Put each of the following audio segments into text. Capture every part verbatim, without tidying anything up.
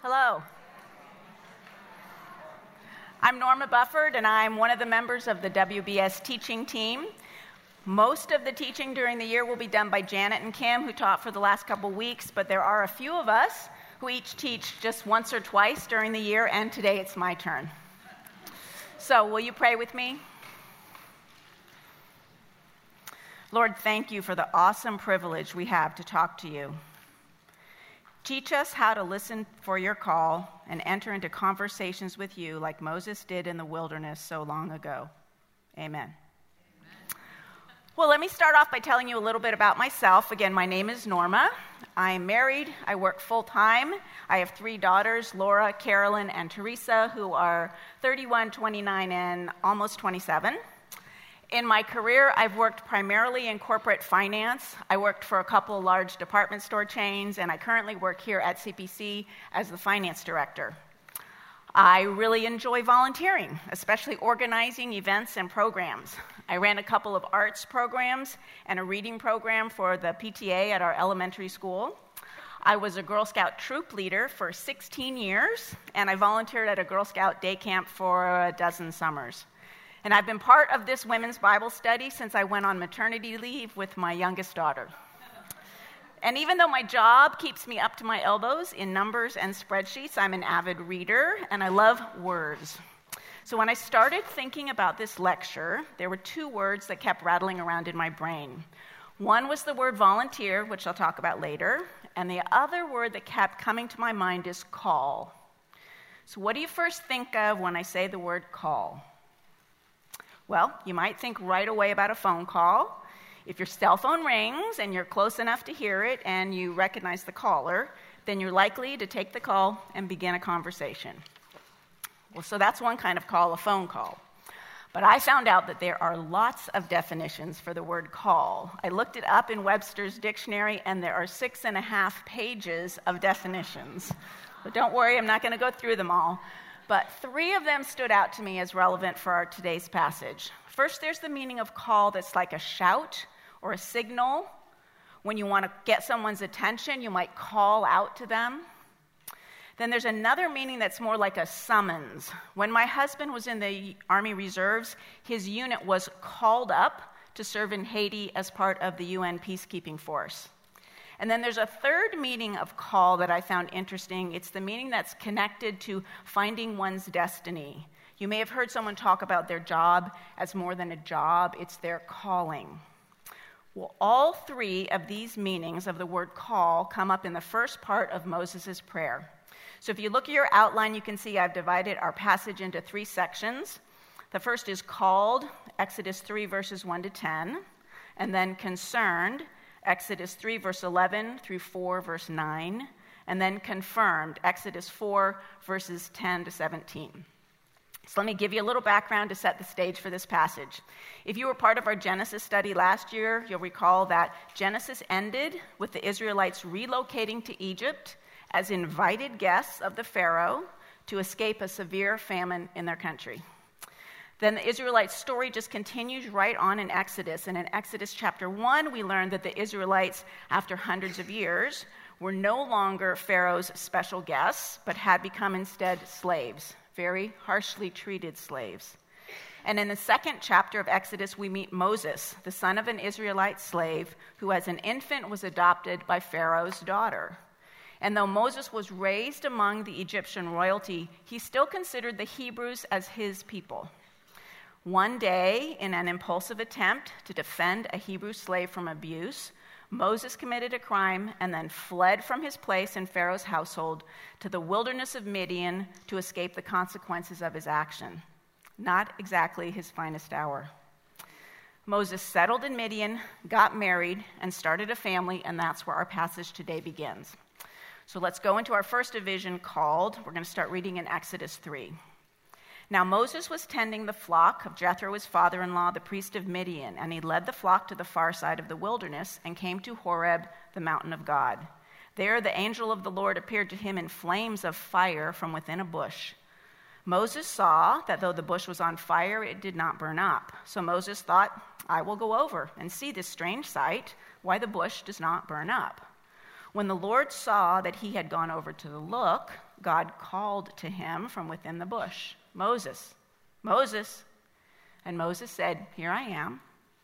Hello. I'm Norma Bufford, and I'm one of the members of the W B S teaching team. Most of the teaching during the year will be done by Janet and Kim, who taught for the last couple weeks, but there are a few of us who each teach just once or twice during the year, and today it's my turn. So, will you pray with me? Lord, thank you for the awesome privilege we have to talk to you. Teach us how to listen for your call and enter into conversations with you like Moses did in the wilderness so long ago. Amen. Amen. Well, let me start off by telling you a little bit about myself. Again, my name is Norma. I'm married. I work full-time. I have three daughters, Laura, Carolyn, and Teresa, who are thirty-one, twenty-nine, and almost twenty-seven. In my career, I've worked primarily in corporate finance. I worked for a couple large department store chains, and I currently work here at C P C as the finance director. I really enjoy volunteering, especially organizing events and programs. I ran a couple of arts programs and a reading program for the P T A at our elementary school. I was a Girl Scout troop leader for sixteen years, and I volunteered at a Girl Scout day camp for a dozen summers. And I've been part of this women's Bible study since I went on maternity leave with my youngest daughter. And even though my job keeps me up to my elbows in numbers and spreadsheets, I'm an avid reader, and I love words. So when I started thinking about this lecture, there were two words that kept rattling around in my brain. One was the word volunteer, which I'll talk about later, and the other word that kept coming to my mind is call. So what do you first think of when I say the word call? Well, you might think right away about a phone call. If your cell phone rings and you're close enough to hear it and you recognize the caller, then you're likely to take the call and begin a conversation. Well, so that's one kind of call, a phone call. But I found out that there are lots of definitions for the word call. I looked it up in Webster's dictionary, and there are six and a half pages of definitions. But don't worry, I'm not going to go through them all. But three of them stood out to me as relevant for our today's passage. First, there's the meaning of call that's like a shout or a signal. When you want to get someone's attention, you might call out to them. Then there's another meaning that's more like a summons. When my husband was in the Army Reserves, his unit was called up to serve in Haiti as part of the U N peacekeeping force. And then there's a third meaning of call that I found interesting. It's the meaning that's connected to finding one's destiny. You may have heard someone talk about their job as more than a job. It's their calling. Well, all three of these meanings of the word call come up in the first part of Moses' prayer. So if you look at your outline, you can see I've divided our passage into three sections. The first is called, Exodus three, verses one to ten, and then concerned, Exodus three, verse eleven through four, verse nine, and then confirmed, Exodus four, verses ten to seventeen. So let me give you a little background to set the stage for this passage. If you were part of our Genesis study last year, you'll recall that Genesis ended with the Israelites relocating to Egypt as invited guests of the Pharaoh to escape a severe famine in their country. Then the Israelites' story just continues right on in Exodus. And in Exodus chapter one, we learn that the Israelites, after hundreds of years, were no longer Pharaoh's special guests, but had become instead slaves, very harshly treated slaves. And in the second chapter of Exodus, we meet Moses, the son of an Israelite slave, who as an infant was adopted by Pharaoh's daughter. And though Moses was raised among the Egyptian royalty, he still considered the Hebrews as his people. One day, in an impulsive attempt to defend a Hebrew slave from abuse, Moses committed a crime and then fled from his place in Pharaoh's household to the wilderness of Midian to escape the consequences of his action. Not exactly his finest hour. Moses settled in Midian, got married, and started a family, and that's where our passage today begins. So let's go into our first division called, we're going to start reading in Exodus three. Now Moses was tending the flock of Jethro, his father-in-law, the priest of Midian, and he led the flock to the far side of the wilderness and came to Horeb, the mountain of God. There the angel of the Lord appeared to him in flames of fire from within a bush. Moses saw that though the bush was on fire, it did not burn up. So Moses thought, I will go over and see this strange sight, why the bush does not burn up. When the Lord saw that he had gone over to look, God called to him from within the bush, "Moses, Moses." And Moses said, "Here I am."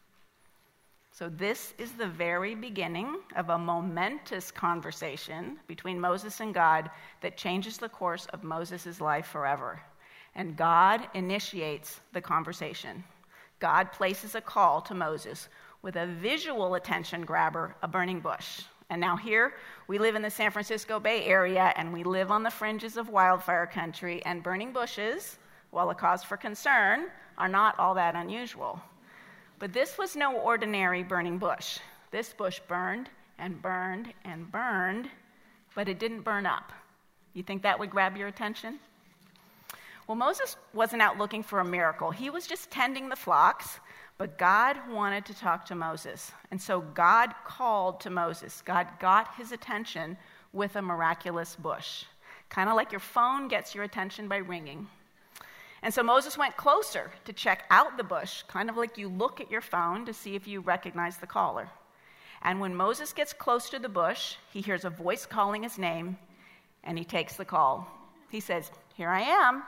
So this is the very beginning of a momentous conversation between Moses and God that changes the course of Moses' life forever. And God initiates the conversation. God places a call to Moses with a visual attention grabber, a burning bush. And now here, we live in the San Francisco Bay Area, and we live on the fringes of wildfire country, and burning bushes, while a cause for concern, are not all that unusual. But this was no ordinary burning bush. This bush burned and burned and burned, but it didn't burn up. You think that would grab your attention? Well, Moses wasn't out looking for a miracle. He was just tending the flocks, but God wanted to talk to Moses. And so God called to Moses. God got his attention with a miraculous bush, kind of like your phone gets your attention by ringing. And so Moses went closer to check out the bush, kind of like you look at your phone to see if you recognize the caller. And when Moses gets close to the bush, he hears a voice calling his name, and he takes the call. He says, "Here I am."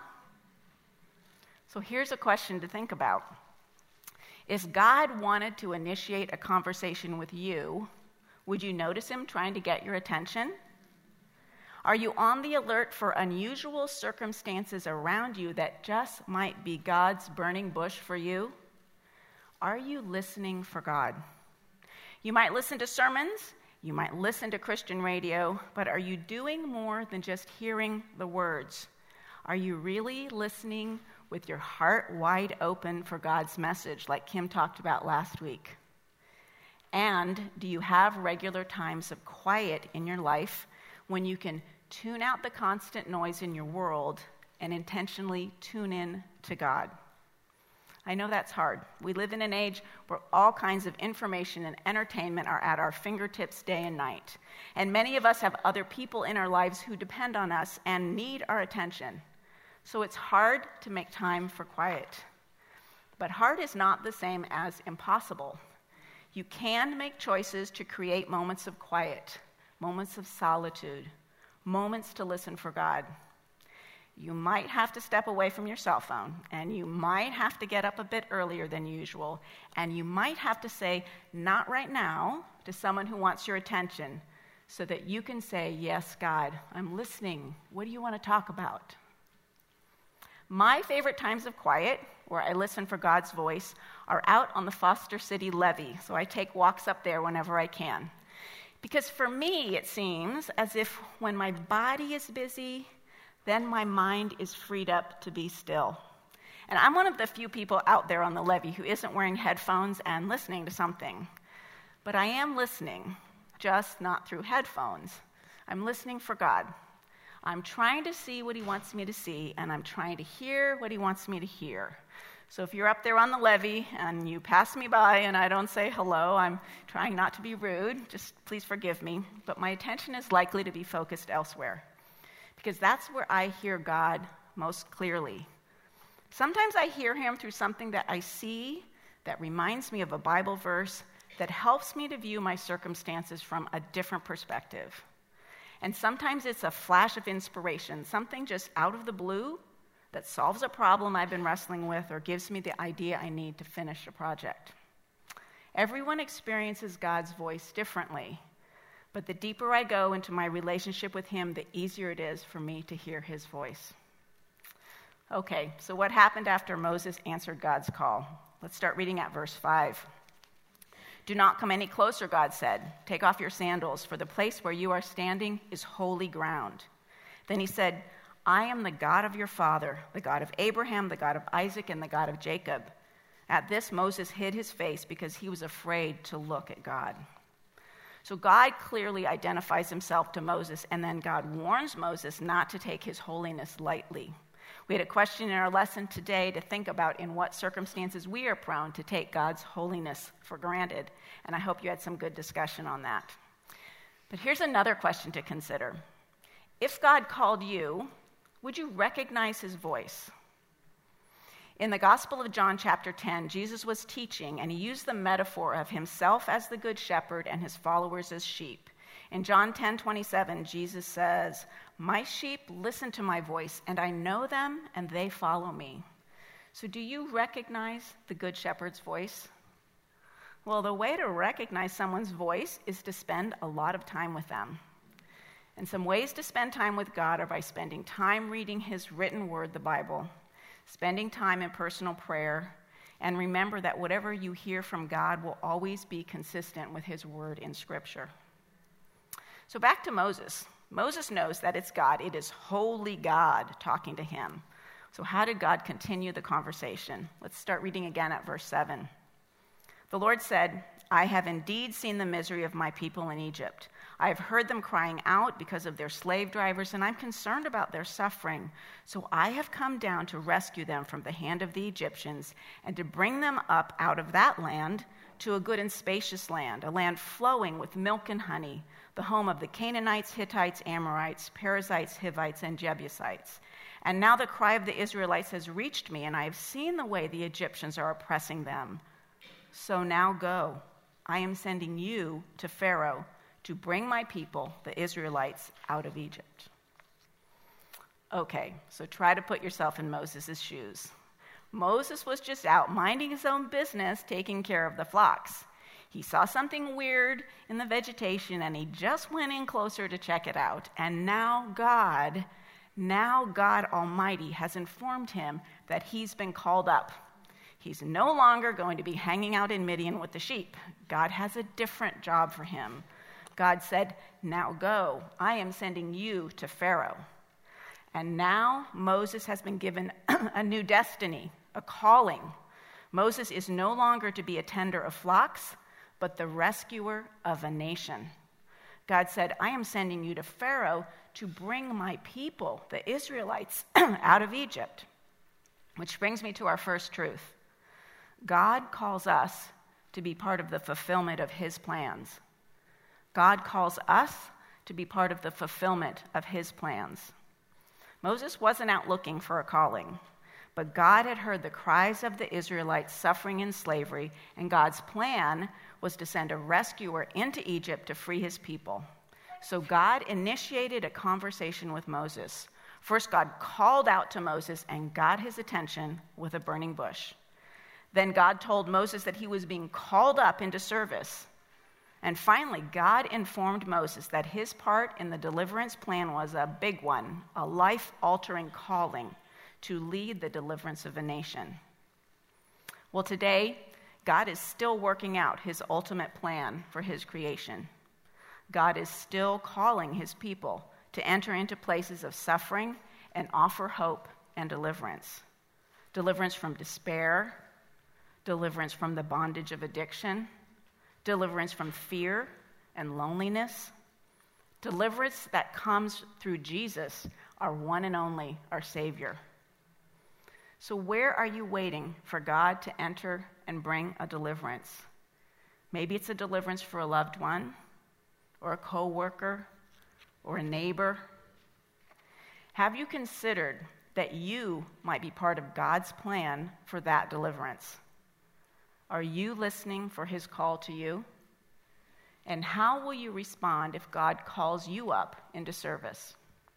So here's a question to think about. If God wanted to initiate a conversation with you, would you notice him trying to get your attention? Are you on the alert for unusual circumstances around you that just might be God's burning bush for you? Are you listening for God? You might listen to sermons, you might listen to Christian radio, but are you doing more than just hearing the words? Are you really listening with your heart wide open for God's message, like Kim talked about last week? And do you have regular times of quiet in your life when you can tune out the constant noise in your world and intentionally tune in to God? I know that's hard. We live in an age where all kinds of information and entertainment are at our fingertips day and night. And many of us have other people in our lives who depend on us and need our attention. So it's hard to make time for quiet. But hard is not the same as impossible. You can make choices to create moments of quiet, moments of solitude, moments to listen for God. You might have to step away from your cell phone, and you might have to get up a bit earlier than usual, and you might have to say, "Not right now," to someone who wants your attention, so that you can say, "Yes, God, I'm listening. What do you want to talk about?" My favorite times of quiet, where I listen for God's voice, are out on the Foster City Levee, so I take walks up there whenever I can. Because for me, it seems as if when my body is busy, then my mind is freed up to be still. And I'm one of the few people out there on the levee who isn't wearing headphones and listening to something. But I am listening, just not through headphones. I'm listening for God. I'm trying to see what he wants me to see, and I'm trying to hear what he wants me to hear. So if you're up there on the levee and you pass me by and I don't say hello, I'm trying not to be rude. Just please forgive me. But my attention is likely to be focused elsewhere, because that's where I hear God most clearly. Sometimes I hear him through something that I see that reminds me of a Bible verse that helps me to view my circumstances from a different perspective. And sometimes it's a flash of inspiration, something just out of the blue that solves a problem I've been wrestling with or gives me the idea I need to finish a project. Everyone experiences God's voice differently, but the deeper I go into my relationship with him, the easier it is for me to hear his voice. Okay, so what happened after Moses answered God's call? Let's start reading at verse five. "Do not come any closer," God said. "Take off your sandals, for the place where you are standing is holy ground." Then he said, "I am the God of your father, the God of Abraham, the God of Isaac, and the God of Jacob." At this, Moses hid his face because he was afraid to look at God. So God clearly identifies himself to Moses, and then God warns Moses not to take his holiness lightly. We had a question in our lesson today to think about in what circumstances we are prone to take God's holiness for granted, and I hope you had some good discussion on that. But here's another question to consider. If God called you, would you recognize his voice? In the Gospel of John chapter ten, Jesus was teaching, and he used the metaphor of himself as the good shepherd and his followers as sheep. In John ten twenty-seven, Jesus says, "My sheep listen to my voice, and I know them, and they follow me." So do you recognize the Good Shepherd's voice? Well, the way to recognize someone's voice is to spend a lot of time with them. And some ways to spend time with God are by spending time reading his written word, the Bible, spending time in personal prayer, and remember that whatever you hear from God will always be consistent with his word in Scripture. So back to Moses. Moses knows that it's God. It is holy God talking to him. So how did God continue the conversation? Let's start reading again at verse seven. The Lord said, "I have indeed seen the misery of my people in Egypt. I have heard them crying out because of their slave drivers, and I'm concerned about their suffering. So I have come down to rescue them from the hand of the Egyptians and to bring them up out of that land to a good and spacious land, a land flowing with milk and honey, the home of the Canaanites, Hittites, Amorites, Perizzites, Hivites, and Jebusites. And now the cry of the Israelites has reached me, and I have seen the way the Egyptians are oppressing them. So now go. I am sending you to Pharaoh to bring my people, the Israelites, out of Egypt." Okay, so try to put yourself in Moses' shoes. Moses was just out minding his own business, taking care of the flocks. He saw something weird in the vegetation, and he just went in closer to check it out. And now God, now God Almighty has informed him that he's been called up. He's no longer going to be hanging out in Midian with the sheep. God has a different job for him. God said, "Now go. I am sending you to Pharaoh." And now Moses has been given a new destiny, a calling. Moses is no longer to be a tender of flocks, but the rescuer of a nation. God said, "I am sending you to Pharaoh to bring my people, the Israelites, out of Egypt." Which brings me to our first truth. God calls us to be part of the fulfillment of his plans. God calls us to be part of the fulfillment of his plans. Moses wasn't out looking for a calling, but God had heard the cries of the Israelites suffering in slavery, and God's plan was to send a rescuer into Egypt to free his people. So God initiated a conversation with Moses. First, God called out to Moses and got his attention with a burning bush. Then God told Moses that he was being called up into service. And finally, God informed Moses that his part in the deliverance plan was a big one, a life-altering calling to lead the deliverance of a nation. Well, today, God is still working out his ultimate plan for his creation. God is still calling his people to enter into places of suffering and offer hope and deliverance. Deliverance from despair, deliverance from the bondage of addiction, deliverance from fear and loneliness, deliverance that comes through Jesus, our one and only, our Savior. So where are you waiting for God to enter and bring a deliverance? Maybe it's a deliverance for a loved one, or a co-worker, or a neighbor. Have you considered that you might be part of God's plan for that deliverance? Are you listening for his call to you? And how will you respond if God calls you up into service?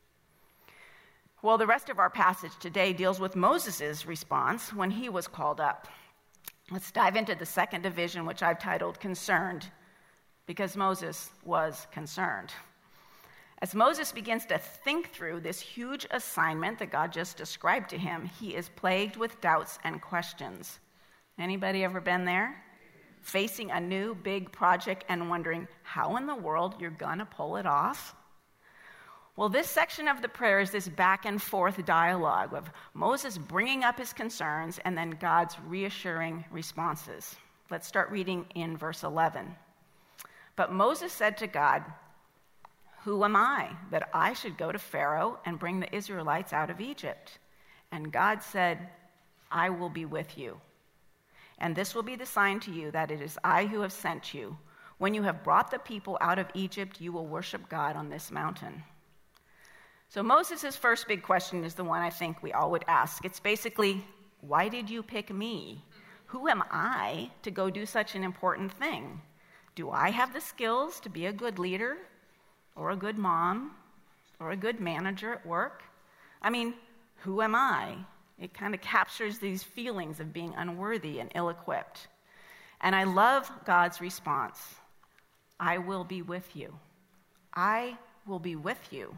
Well, the rest of our passage today deals with Moses' response when he was called up. Let's dive into the second division, which I've titled Concerned, because Moses was concerned. As Moses begins to think through this huge assignment that God just described to him, he is plagued with doubts and questions. Anybody ever been there? Facing a new big project and wondering how in the world you're going to pull it off? Well, this section of the prayer is this back and forth dialogue of Moses bringing up his concerns and then God's reassuring responses. Let's start reading in verse eleven. But Moses said to God, "Who am I that I should go to Pharaoh and bring the Israelites out of Egypt?" And God said, "I will be with you. And this will be the sign to you that it is I who have sent you. When you have brought the people out of Egypt, you will worship God on this mountain." So Moses' first big question is the one I think we all would ask. It's basically, why did you pick me? Who am I to go do such an important thing? Do I have the skills to be a good leader? or a good mom or a good manager at work? I mean, who am I? It kind of captures these feelings of being unworthy and ill-equipped. And I love God's response. I will be with you. I will be with you.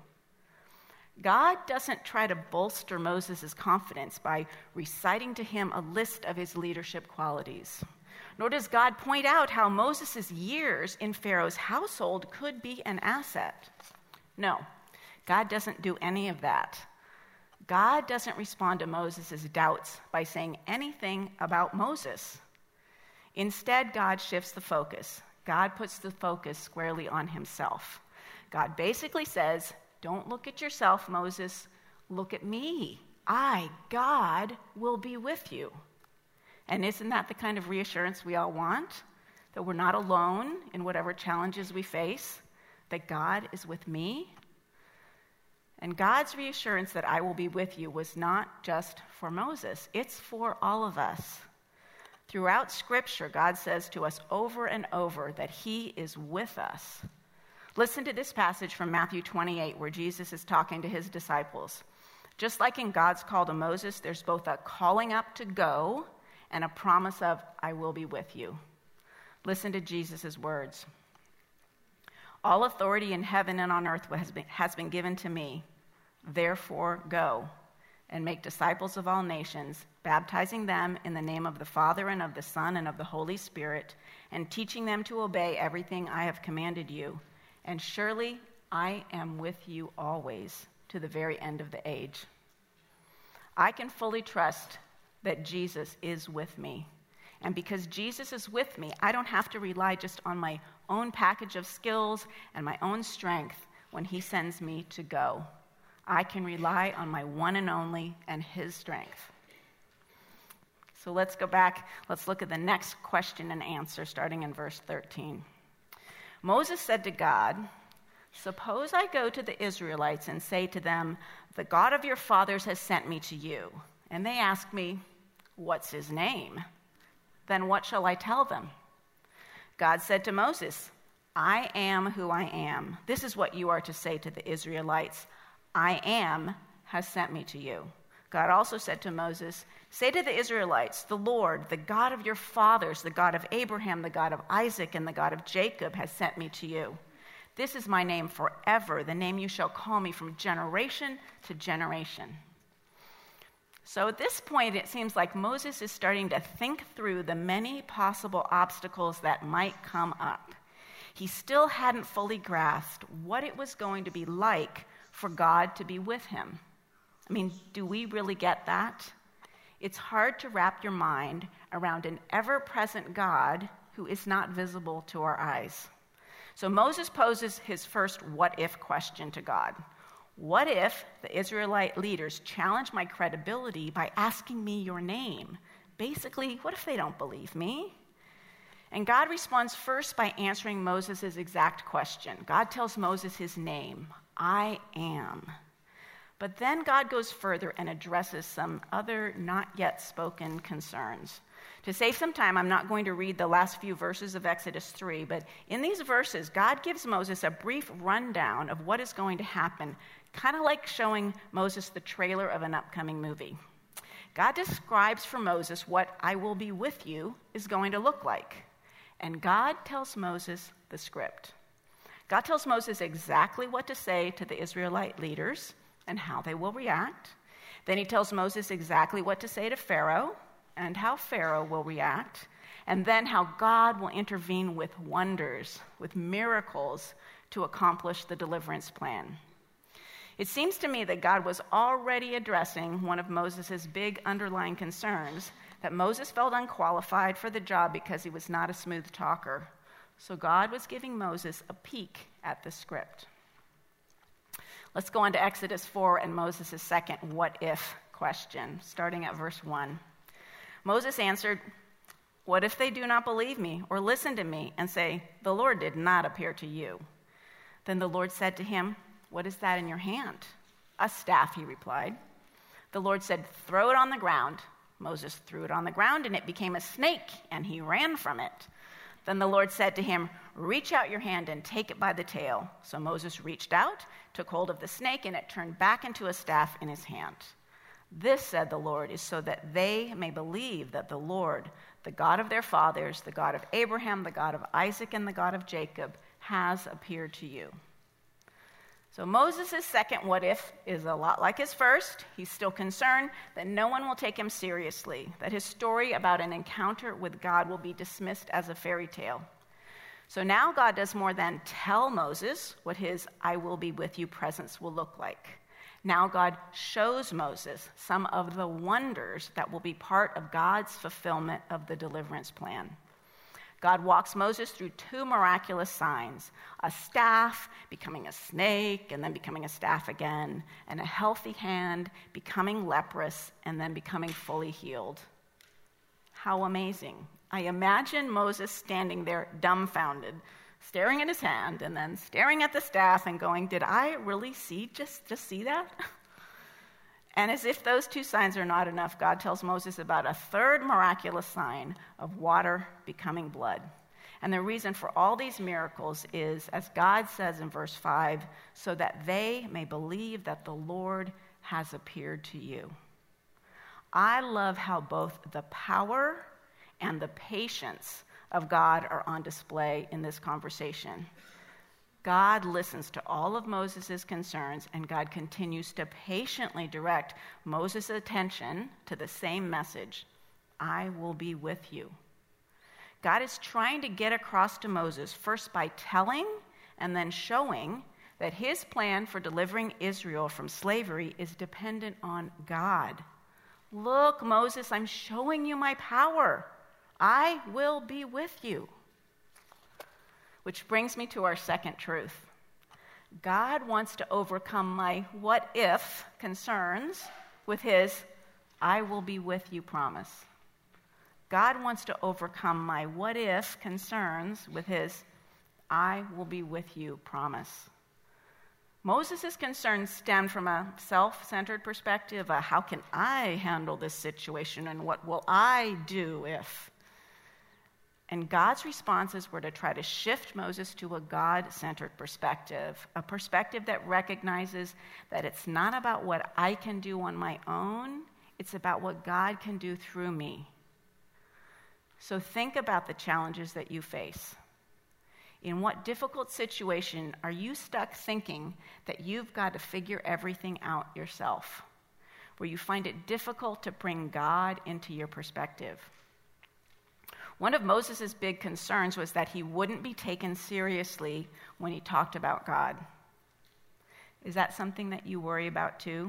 God doesn't try to bolster Moses' confidence by reciting to him a list of his leadership qualities. Nor does God point out how Moses' years in Pharaoh's household could be an asset. No, God doesn't do any of that. God doesn't respond to Moses' doubts by saying anything about Moses. Instead, God shifts the focus. God puts the focus squarely on himself. God basically says, don't look at yourself, Moses. Look at me. I, God, will be with you. And isn't that the kind of reassurance we all want? That we're not alone in whatever challenges we face, that God is with me. And God's reassurance that I will be with you was not just for Moses. It's for all of us. Throughout Scripture, God says to us over and over that he is with us. Listen to this passage from Matthew twenty-eight, where Jesus is talking to his disciples. Just like in God's call to Moses, there's both a calling up to go and a promise of, I will be with you. Listen to Jesus' words. All authority in heaven and on earth has been, has been given to me. Therefore, go and make disciples of all nations, baptizing them in the name of the Father and of the Son and of the Holy Spirit, and teaching them to obey everything I have commanded you. And surely I am with you always, to the very end of the age. I can fully trust that Jesus is with me. And because Jesus is with me, I don't have to rely just on my own package of skills and my own strength when he sends me to go. I can rely on my one and only and his strength. So let's go back. Let's look at the next question and answer, starting in verse thirteen. Moses said to God, suppose I go to the Israelites and say to them, the God of your fathers has sent me to you. And they ask me, what's his name? Then what shall I tell them? God said to Moses, I am who I am. This is what you are to say to the Israelites. I am has sent me to you. God also said to Moses, say to the Israelites, the Lord, the God of your fathers, the God of Abraham, the God of Isaac, and the God of Jacob has sent me to you. This is my name forever, the name you shall call me from generation to generation. So at this point, it seems like Moses is starting to think through the many possible obstacles that might come up. He still hadn't fully grasped what it was going to be like for God to be with him. I mean, do we really get that? It's hard to wrap your mind around an ever-present God who is not visible to our eyes. So Moses poses his first what-if question to God. What if the Israelite leaders challenge my credibility by asking me your name? Basically, what if they don't believe me? And God responds first by answering Moses' exact question. God tells Moses his name, I am. But then God goes further and addresses some other not yet spoken concerns. To save some time, I'm not going to read the last few verses of Exodus three, but in these verses, God gives Moses a brief rundown of what is going to happen, kind of like showing Moses the trailer of an upcoming movie. God describes for Moses what I will be with you is going to look like. And God tells Moses the script. God tells Moses exactly what to say to the Israelite leaders and how they will react. Then he tells Moses exactly what to say to Pharaoh and how Pharaoh will react. And then how God will intervene with wonders, with miracles to accomplish the deliverance plan. It seems to me that God was already addressing one of Moses' big underlying concerns, that Moses felt unqualified for the job because he was not a smooth talker. So God was giving Moses a peek at the script. Let's go on to Exodus four and Moses' second what-if question, starting at verse one. Moses answered, what if they do not believe me or listen to me and say, the Lord did not appear to you? Then the Lord said to him, what is that in your hand? A staff, he replied. The Lord said, throw it on the ground. Moses threw it on the ground and it became a snake and he ran from it. Then the Lord said to him, "Reach out your hand and take it by the tail." So Moses reached out, took hold of the snake, and it turned back into a staff in his hand. "This," said the Lord, "is so that they may believe that the Lord, the God of their fathers, the God of Abraham, the God of Isaac, and the God of Jacob, has appeared to you." So Moses' second what if is a lot like his first. He's still concerned that no one will take him seriously, that his story about an encounter with God will be dismissed as a fairy tale. So now God does more than tell Moses what his "I will be with you" presence will look like. Now God shows Moses some of the wonders that will be part of God's fulfillment of the deliverance plan. God walks Moses through two miraculous signs, a staff becoming a snake and then becoming a staff again, and a healthy hand becoming leprous and then becoming fully healed. How amazing. I imagine Moses standing there dumbfounded, staring at his hand and then staring at the staff and going, "Did I really see, just, just see that?" And as if those two signs are not enough, God tells Moses about a third miraculous sign of water becoming blood. And the reason for all these miracles is, as God says in verse five, so that they may believe that the Lord has appeared to you. I love how both the power and the patience of God are on display in this conversation. God listens to all of Moses' concerns, and God continues to patiently direct Moses' attention to the same message: I will be with you. God is trying to get across to Moses first by telling and then showing that his plan for delivering Israel from slavery is dependent on God. Look, Moses, I'm showing you my power. I will be with you. Which brings me to our second truth. God wants to overcome my what if concerns with his "I will be with you" promise. God wants to overcome my what if concerns with his "I will be with you" promise. Moses' concerns stem from a self-centered perspective, a how can I handle this situation and what will I do if? And God's responses were to try to shift Moses to a God-centered perspective, a perspective that recognizes that it's not about what I can do on my own, it's about what God can do through me. So think about the challenges that you face. In what difficult situation are you stuck thinking that you've got to figure everything out yourself, where you find it difficult to bring God into your perspective? One of Moses' big concerns was that he wouldn't be taken seriously when he talked about God. Is that something that you worry about too?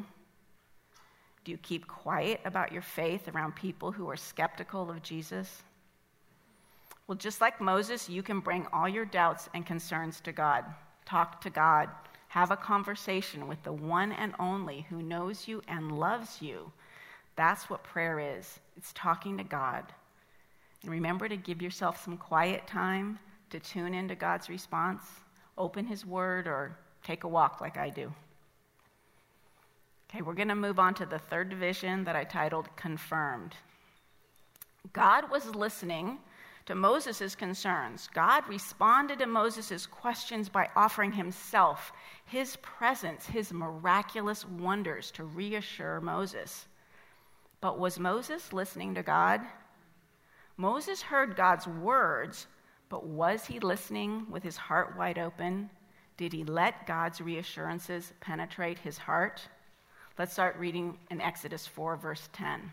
Do you keep quiet about your faith around people who are skeptical of Jesus? Well, just like Moses, you can bring all your doubts and concerns to God. Talk to God. Have a conversation with the one and only who knows you and loves you. That's what prayer is. It's talking to God. And remember to give yourself some quiet time to tune into God's response. Open his word or take a walk like I do. Okay, we're going to move on to the third division that I titled Confirmed. God was listening to Moses' concerns. God responded to Moses' questions by offering himself, his presence, his miraculous wonders to reassure Moses. But was Moses listening to God? Moses heard God's words, but was he listening with his heart wide open? Did he let God's reassurances penetrate his heart? Let's start reading in Exodus four, verse ten.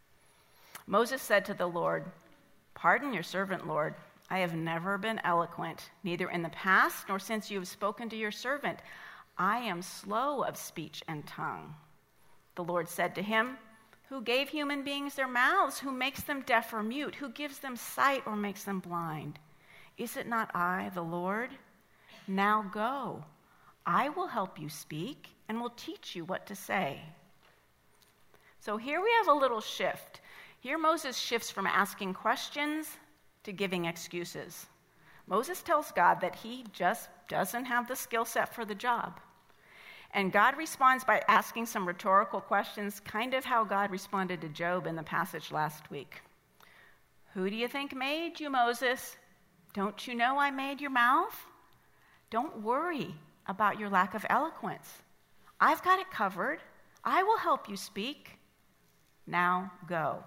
Moses said to the Lord, "Pardon your servant, Lord. I have never been eloquent, neither in the past nor since you have spoken to your servant. I am slow of speech and tongue." The Lord said to him, "Who gave human beings their mouths? Who makes them deaf or mute? Who gives them sight or makes them blind? Is it not I, the Lord? Now go. I will help you speak and will teach you what to say." So here we have a little shift. Here Moses shifts from asking questions to giving excuses. Moses tells God that he just doesn't have the skill set for the job. And God responds by asking some rhetorical questions, kind of how God responded to Job in the passage last week. "Who do you think made you, Moses? Don't you know I made your mouth? Don't worry about your lack of eloquence. I've got it covered. I will help you speak. Now go."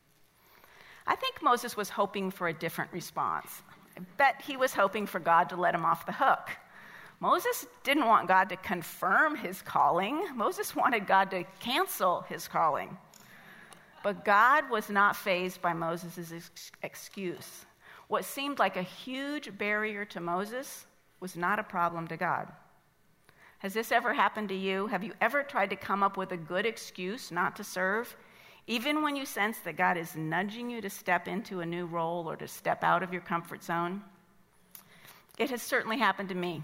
I think Moses was hoping for a different response. I bet he was hoping for God to let him off the hook. Moses didn't want God to confirm his calling. Moses wanted God to cancel his calling. But God was not fazed by Moses' ex- excuse. What seemed like a huge barrier to Moses was not a problem to God. Has this ever happened to you? Have you ever tried to come up with a good excuse not to serve, even when you sense that God is nudging you to step into a new role or to step out of your comfort zone? It has certainly happened to me.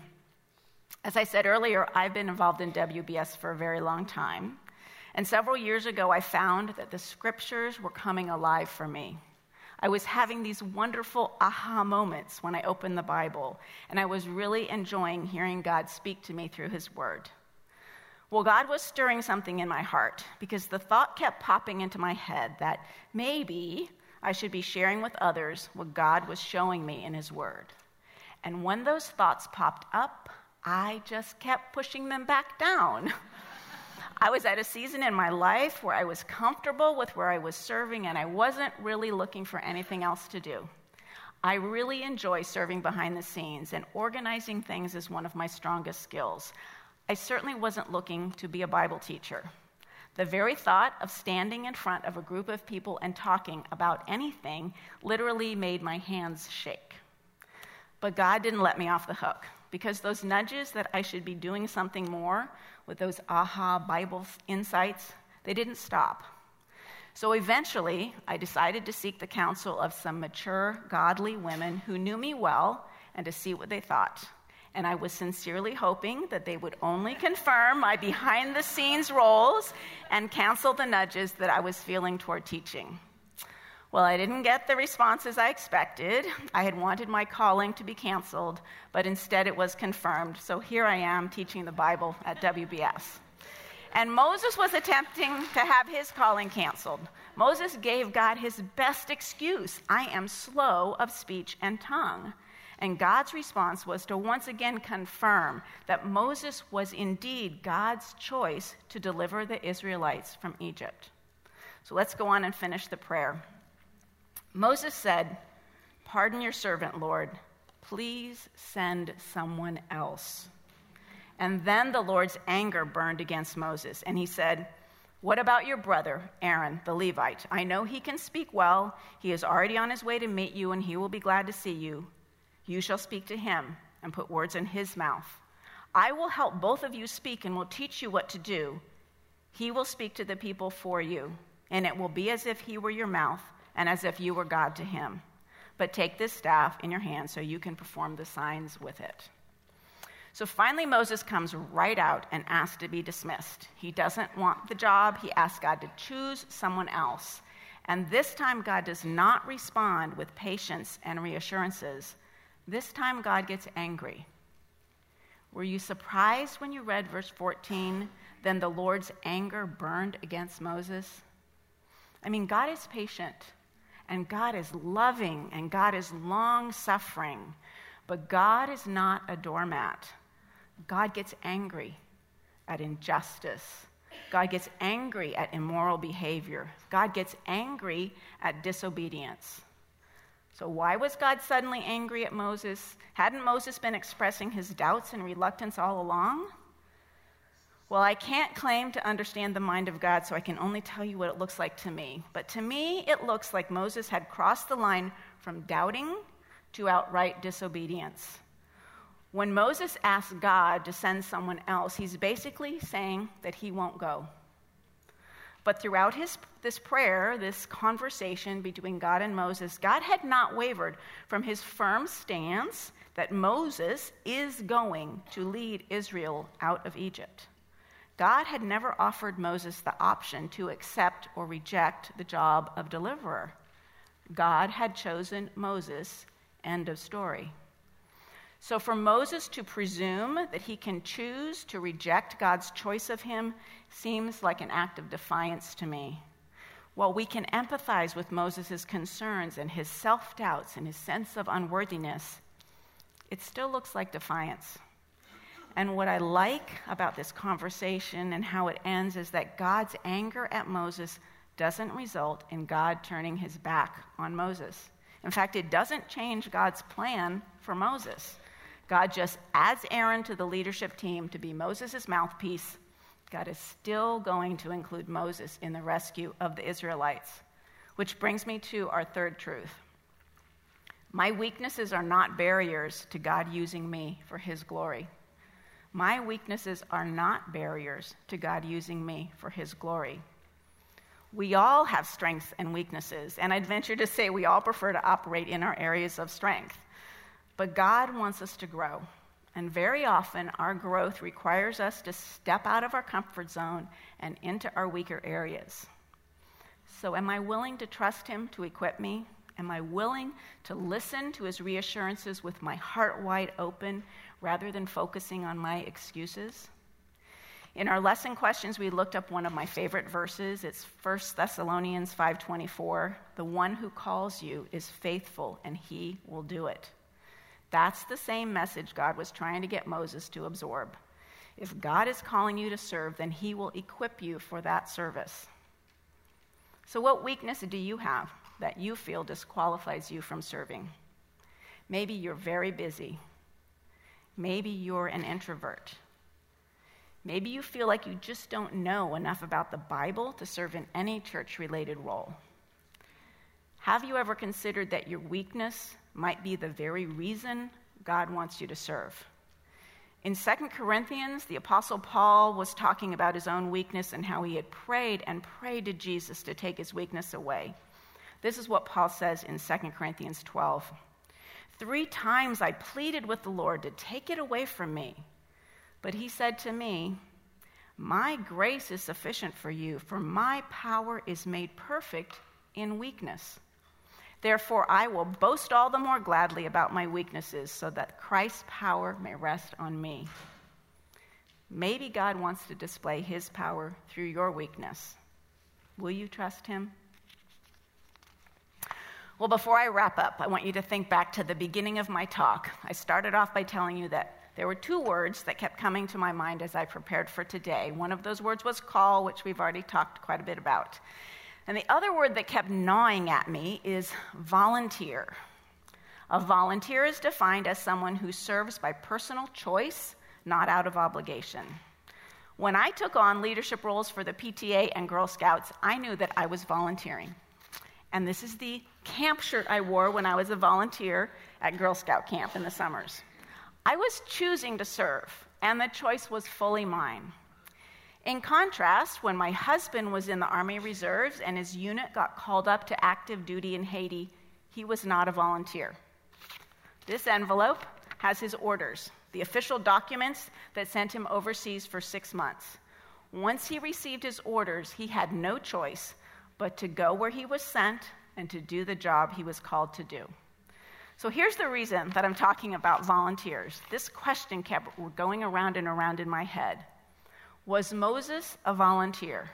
As I said earlier, I've been involved in W B S for a very long time. And several years ago, I found that the scriptures were coming alive for me. I was having these wonderful aha moments when I opened the Bible, and I was really enjoying hearing God speak to me through his word. Well, God was stirring something in my heart because the thought kept popping into my head that maybe I should be sharing with others what God was showing me in his word. And when those thoughts popped up, I just kept pushing them back down. I was at a season in my life where I was comfortable with where I was serving, and I wasn't really looking for anything else to do. I really enjoy serving behind the scenes, and organizing things is one of my strongest skills. I certainly wasn't looking to be a Bible teacher. The very thought of standing in front of a group of people and talking about anything literally made my hands shake. But God didn't let me off the hook, because those nudges that I should be doing something more with those aha Bible insights, they didn't stop. So eventually, I decided to seek the counsel of some mature, godly women who knew me well and to see what they thought. And I was sincerely hoping that they would only confirm my behind-the-scenes roles and cancel the nudges that I was feeling toward teaching. Well, I didn't get the responses I expected. I had wanted my calling to be canceled, but instead it was confirmed. So here I am teaching the Bible at W B S. And Moses was attempting to have his calling canceled. Moses gave God his best excuse: "I am slow of speech and tongue." And God's response was to once again confirm that Moses was indeed God's choice to deliver the Israelites from Egypt. So let's go on and finish the prayer. Moses said, "Pardon your servant, Lord. Please send someone else." And then the Lord's anger burned against Moses, and he said, "What about your brother, Aaron, the Levite? I know he can speak well. He is already on his way to meet you, and he will be glad to see you. You shall speak to him and put words in his mouth. I will help both of you speak and will teach you what to do. He will speak to the people for you, and it will be as if he were your mouth and as if you were God to him. But take this staff in your hand so you can perform the signs with it." So finally, Moses comes right out and asks to be dismissed. He doesn't want the job. He asks God to choose someone else. And this time, God does not respond with patience and reassurances. This time, God gets angry. Were you surprised when you read verse fourteen? Then the Lord's anger burned against Moses. I mean, God is patient, and God is loving, and God is long-suffering. But God is not a doormat. God gets angry at injustice. God gets angry at immoral behavior. God gets angry at disobedience. So why was God suddenly angry at Moses? Hadn't Moses been expressing his doubts and reluctance all along? Well, I can't claim to understand the mind of God, so I can only tell you what it looks like to me. But to me, it looks like Moses had crossed the line from doubting to outright disobedience. When Moses asks God to send someone else, he's basically saying that he won't go. But throughout his, this prayer, this conversation between God and Moses, God had not wavered from his firm stance that Moses is going to lead Israel out of Egypt. God had never offered Moses the option to accept or reject the job of deliverer. God had chosen Moses, end of story. So for Moses to presume that he can choose to reject God's choice of him seems like an act of defiance to me. While we can empathize with Moses' concerns and his self-doubts and his sense of unworthiness, it still looks like defiance. And what I like about this conversation and how it ends is that God's anger at Moses doesn't result in God turning his back on Moses. In fact, it doesn't change God's plan for Moses. God just adds Aaron to the leadership team to be Moses' mouthpiece. God is still going to include Moses in the rescue of the Israelites, which brings me to our third truth. My weaknesses are not barriers to God using me for his glory. My weaknesses are not barriers to God using me for his glory. We all have strengths and weaknesses, and I'd venture to say we all prefer to operate in our areas of strength. But God wants us to grow. And very often, our growth requires us to step out of our comfort zone and into our weaker areas. So am I willing to trust him to equip me? Am I willing to listen to his reassurances with my heart wide open rather than focusing on my excuses? In our lesson questions, we looked up one of my favorite verses. It's First Thessalonians five twenty-four. The one who calls you is faithful, and he will do it. That's the same message God was trying to get Moses to absorb. If God is calling you to serve, then he will equip you for that service. So what weakness do you have that you feel disqualifies you from serving? Maybe you're very busy. Maybe you're an introvert. Maybe you feel like you just don't know enough about the Bible to serve in any church-related role. Have you ever considered that your weakness might be the very reason God wants you to serve? In Second Corinthians, the Apostle Paul was talking about his own weakness and how he had prayed and prayed to Jesus to take his weakness away. This is what Paul says in Second Corinthians twelve. Three times I pleaded with the Lord to take it away from me. But he said to me, my grace is sufficient for you, for my power is made perfect in weakness. Therefore, I will boast all the more gladly about my weaknesses so that Christ's power may rest on me. Maybe God wants to display his power through your weakness. Will you trust him? Well, before I wrap up, I want you to think back to the beginning of my talk. I started off by telling you that there were two words that kept coming to my mind as I prepared for today. One of those words was call, which we've already talked quite a bit about. And the other word that kept gnawing at me is volunteer. A volunteer is defined as someone who serves by personal choice, not out of obligation. When I took on leadership roles for the P T A and Girl Scouts, I knew that I was volunteering. And this is the camp shirt I wore when I was a volunteer at Girl Scout camp in the summers. I was choosing to serve, and the choice was fully mine. In contrast, when my husband was in the Army Reserves and his unit got called up to active duty in Haiti, he was not a volunteer. This envelope has his orders, the official documents that sent him overseas for six months. Once he received his orders, he had no choice but to go where he was sent and to do the job he was called to do. So here's the reason that I'm talking about volunteers. This question kept going around and around in my head. Was Moses a volunteer?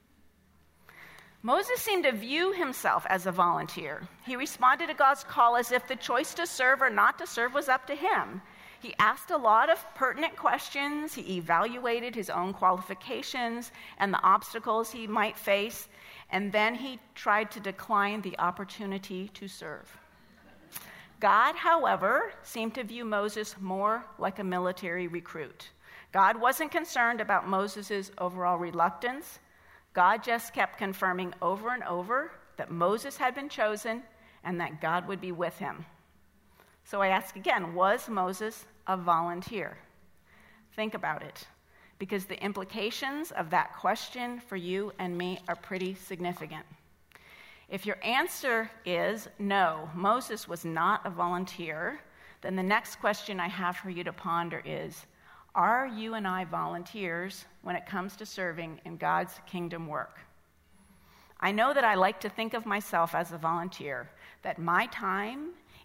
Moses seemed to view himself as a volunteer. He responded to God's call as if the choice to serve or not to serve was up to him. He asked a lot of pertinent questions. He evaluated his own qualifications and the obstacles he might face, and then he tried to decline the opportunity to serve. God, however, seemed to view Moses more like a military recruit. God wasn't concerned about Moses' overall reluctance. God just kept confirming over and over that Moses had been chosen and that God would be with him. So I ask again, was Moses a volunteer? Think about it, because the implications of that question for you and me are pretty significant. If your answer is no, Moses was not a volunteer, then the next question I have for you to ponder is, are you and I volunteers when it comes to serving in God's kingdom work? I know that I like to think of myself as a volunteer, that my time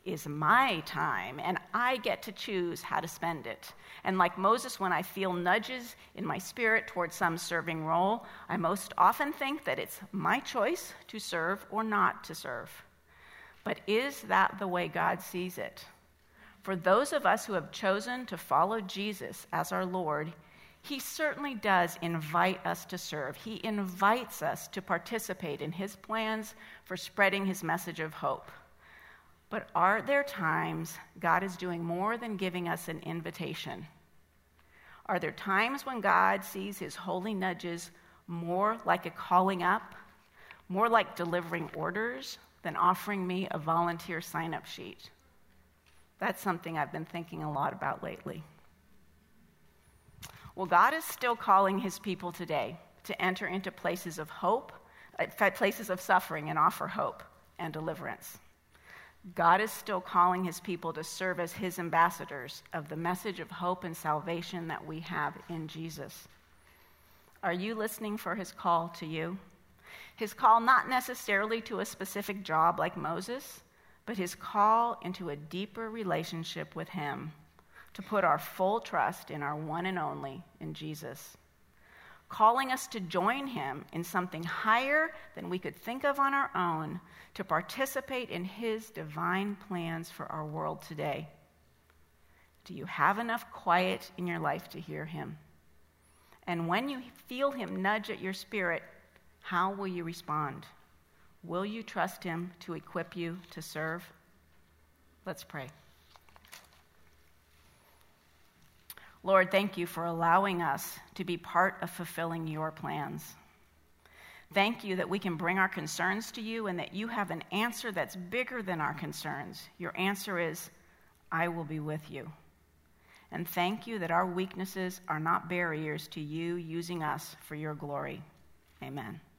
is my time, and I get to choose how to spend it. And like Moses, when I feel nudges in my spirit towards some serving role, I most often think that it's my choice to serve or not to serve. But is that the way God sees it? For those of us who have chosen to follow Jesus as our Lord, he certainly does invite us to serve. He invites us to participate in his plans for spreading his message of hope. But are there times God is doing more than giving us an invitation? Are there times when God sees his holy nudges more like a calling up, more like delivering orders than offering me a volunteer sign-up sheet? That's something I've been thinking a lot about lately. Well, God is still calling his people today to enter into places of hope, places of suffering, and offer hope and deliverance. God is still calling his people to serve as his ambassadors of the message of hope and salvation that we have in Jesus. Are you listening for his call to you? His call not necessarily to a specific job like Moses, but his call into a deeper relationship with him, to put our full trust in our one and only, in Jesus. Calling us to join him in something higher than we could think of on our own, to participate in his divine plans for our world today. Do you have enough quiet in your life to hear him? And when you feel him nudge at your spirit, how will you respond? Will you trust him to equip you to serve? Let's pray. Lord, thank you for allowing us to be part of fulfilling your plans. Thank you that we can bring our concerns to you and that you have an answer that's bigger than our concerns. Your answer is, I will be with you. And thank you that our weaknesses are not barriers to you using us for your glory. Amen.